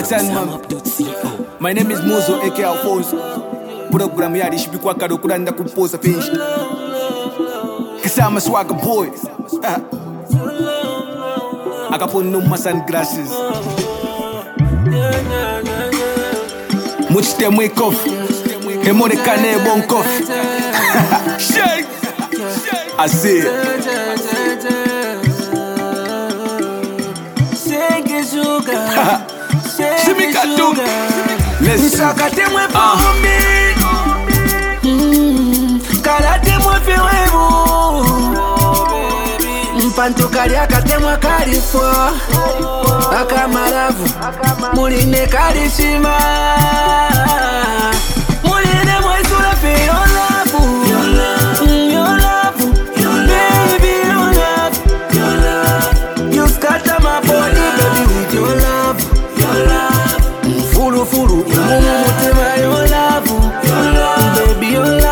My name is Muzo aka Alfonso. Program yari shibikwa kado kuranda kumposa finished. Kasama swagger boy. Akapon no sunglasses. Much them wake up. Emore kane bon cough. Shake. I see it. Shake sugar. Shimmy Katum. Listen. Karate mwefiwebu Mpantu karia katemwa karifo Akamaravu Muline karishima Muline mwesura fe your love Your love Baby your love You scatter my body baby with your love Furu Imumu mutema your love Baby your love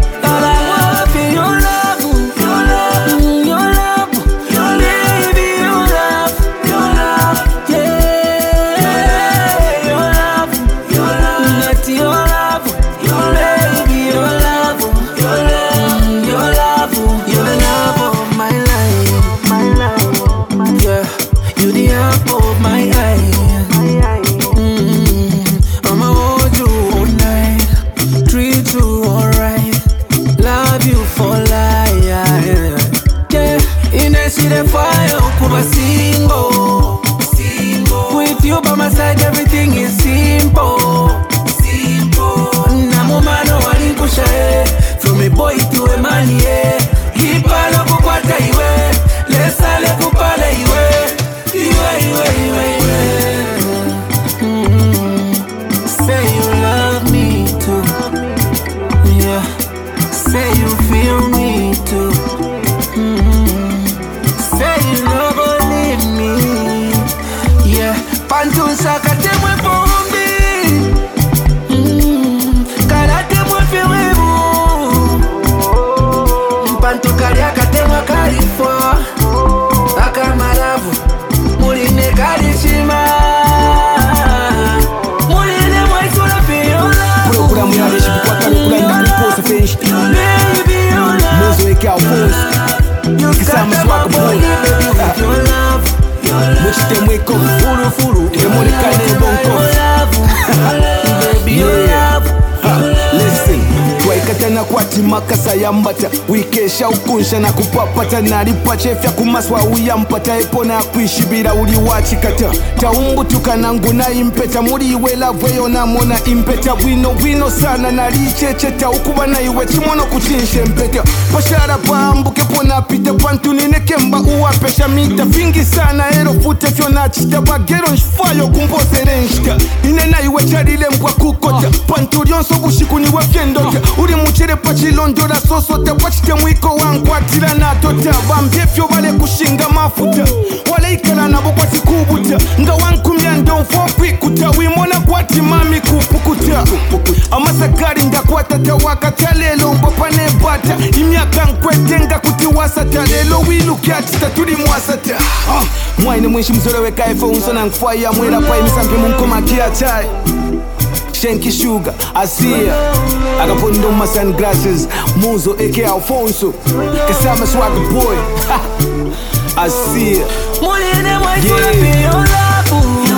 With you by my side, everything is simple. Namumano walinkusha from a boy to a man, yeah. Hipalo kukwata iwe, lesale kupale iwe. Say you love me too, yeah. Say you feel me too. Pantunsa katemwe pombi Karate mwefiwebu Mpantu karia katemwa karifo Akamaravu Muline karishima Muline mwaisura fe your love Program yari shibikwa kado kuranda kumposa finished. Baby your love Muzo aka Alfonso. Kasama swagger boy. Your love Much them wake up. Furu Emore kane bon cough. Baby your love Listen, twaikatana kwati makasa yambata wikesha ukunsha na kupapata nalipa chefya kumaswa uyampata epona kwishibira uli wachikata taumbutuka nangu na impeta muri iwe lavweyo namona impeta bwino sana nalichecheta ukuba na iwe chimono kuchinshe mpeta pashara pambuke pona pita pantu ninekemba uwapesha mita vingi sana ero fute fyo nachita bagero nshfayo kumpose renshita inena iwe charile mkwa kukota pantu lyonso bushiku niwe fyendota uri muchere pachilondora sosota pachite mwiko wankwatira natota bambyefyo bale kushinga mafuta wale ikala nabo kwati kubuta nga wankumya ndonfo kwikuta wimona kwati mami kupukuta amasakari ndakwatata wakata lelo mbapane bata imyaka nkwetenga kuti wasata lelo wilukyatita tuli mwasata mwaine mwishi mzore weka iPhone na nkfaya mwera pa imisampe munkoma kiatai Shanky Sugar, I see ya. I got put on my sunglasses. Muzo aka Alfonso. Kasama swagger boy. I see ya. Muline mwaisura fe your love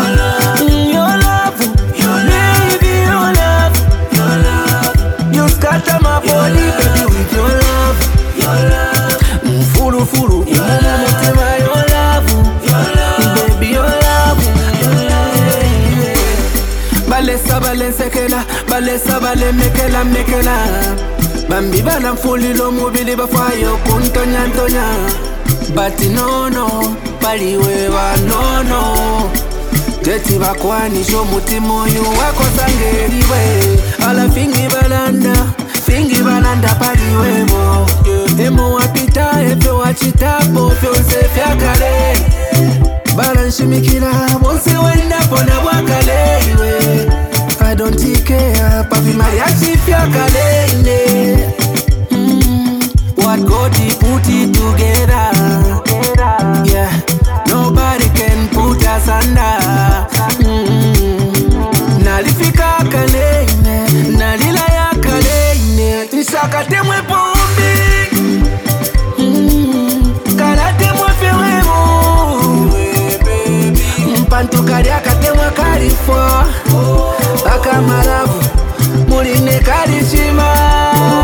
Baby your love You scatter my body baby with your love Furu Imumu mutema your love Baby your love Balesa balensekela Balesa balemekela Bambi balamfulilo mubili bafayo kuntonya Bati no baliwe banono Teti bakwanisho mutima oyu wako sangeriwe Ala fingi balanda paliwebo Emo wapita efyo wachitapo fyonse fyakale Balanshimikila bonse wenda pona wakale I don't care papi mariachi fyakale What God he put it together Yeah, nobody can put us under abantu kali akatemwa kalifo akamalavu muline kalishima